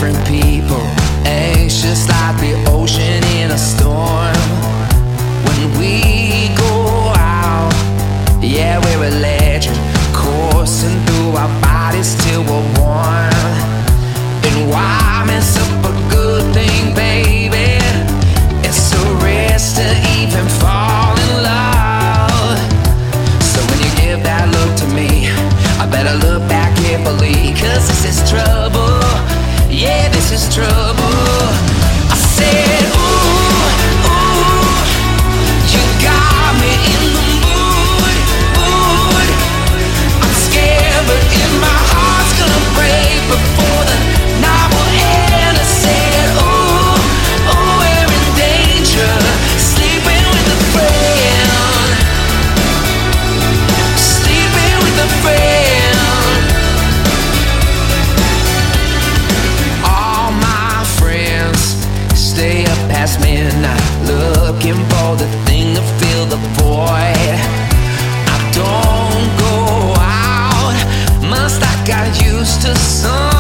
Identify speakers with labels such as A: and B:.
A: different people, anxious like the ocean in a storm. When we go out, yeah, we're electric, coursing through our bodies till we're warm. And why mess up a good thing, baby? It's a risk to even fall in love. So when you give that look to me, I better look back carefully, 'cause this is trouble. Yeah, this is trouble. I said, ooh, ooh, you got me in the mood, mood. I'm scared, but in my heart's gonna break before the night will end. I said, ooh, oh, we're in danger, sleeping with a friend, sleeping with a friend. All my friends stay up past midnight, looking for the thing to fill the void. I don't go out, must I got used to sun.